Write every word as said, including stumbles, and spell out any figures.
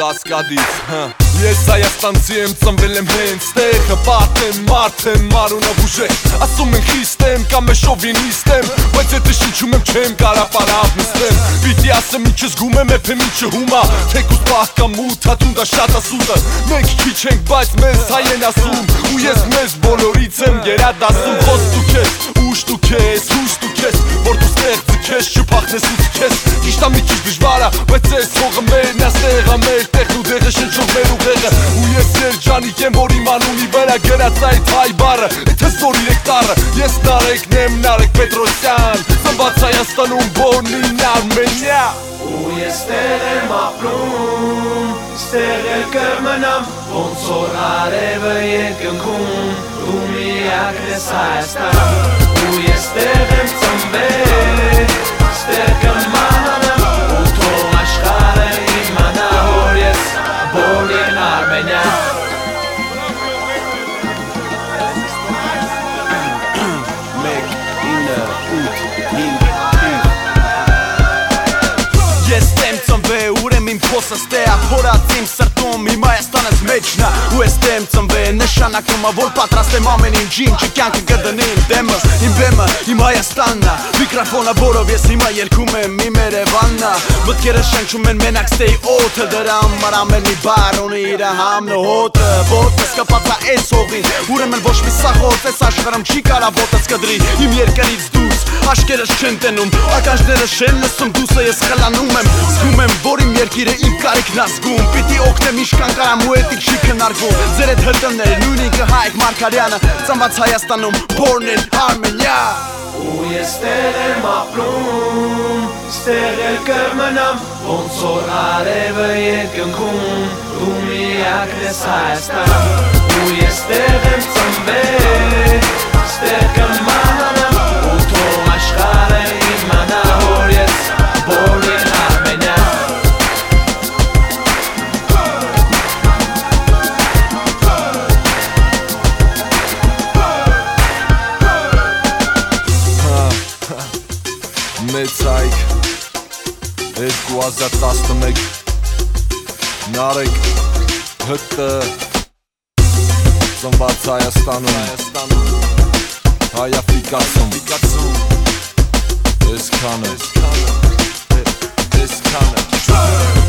Կասկադից Ես Հայաստանցի եմ ծնվել եմ հենց տեղը Պատ եմ, մարդ եմ, մարունով ուժեղ Ասում են խիստ եմ, կամ է շովինիստ եմ Բայց եթե շնչում եմ չեմ կարա պարավ նստեմ Պիտի ասեմ ինչը զգում եմ էփեմ ինչը հումա Թեկուս պահ կամ մութ, հատունդա շատ ասուտը Մենք քիչ ենք, բայց մեզ հայ են ասում Ու ես մեզ բոլորից եմ գերադասում Խոստու քեզ, ուշտու քեզ, հուշտու քեզ Որ դու ստեղծի քեզ, չփախնես ու քեզ Ճիշտ է մի քիչ դժվար է, բայց այս հողը մերն է Ստեղ է մեր տեղն ու դեղը շնչող մեր ուղեղը Ու ես երջանիկ եմ, որ իմ անունի վրա գրած այդ հայ բառը Եթե զոր իրեք տառը, ես Նարեկն եմ, Նարեկ Պետրոսյան Ծնված Հայաստանում, Բորնին Արմենիա Ու ես տեղ եմ ապրում, ստեղ էլ կմնամ Ոնց որ արևը երկնքում, դու միակն ես Հայաստան Ու ես տեղ եմ ծնվել, ստեղ կմահանամ Ու թող աշխարհը իմանա, որ ես Բորնին Արմենիա Մեկ, ինը, ութ, հինգ, Ես տեմ ծնվե, ուրեմ իմ փոսը ստեա Փորած իմ սրտում, իմ Հայաստանս մեջնա Ու ես տեմ ծնվե, նշանակում է, որ պատրաստ եմ ամեն ինչին Չի կյանքը կդնին դեմս, իմ բեմը, իմ Հայաստաննա Միկրոֆոնը, որով ես հիմա ելքում եմ, իմ Երևաննա Մտքերը շնչում են մենակ ստեի օդը Դրա համար ամեն մի բառ ունի իր համն ու հոտը Ոտս կպած է այս հողին, ուրեմն ոչ մի սախոց Այս աշխարհում չի կարա ոտս կդրի, իմ երկրից դուրս Աշկերս չեն տենում, ականջներս չեն լսում Դուսը ես խլանում եմ, զգում եմ, որ իմ երկիրը իմ կարիքն ազգում Պիտի օգնեմ ինչքան կարամ ու էտիկ չի քննարկվում Ձեր էդ հրտներ, նույն ինքը Հայկ Մարգարյանը Ծնված Հայաստանում, Բորնին Արմենիա Ու ես տեղ եմ ապրում, ստեղ էլ կմնամ Ոնց որ արևը երկնքում, դու միակն ես Հայաստան Ու ես տեղ եմ ծնվել, ստեղ կմահանամ Ու թող աշխարհը իմանա, որ ես Բորնին Արմենիա Մեծ այգ երկու հազար տասնմեկ Նարեկ հտը Ծնված Հայաստանում Հայաֆիկացում Այսքանը Այսքանը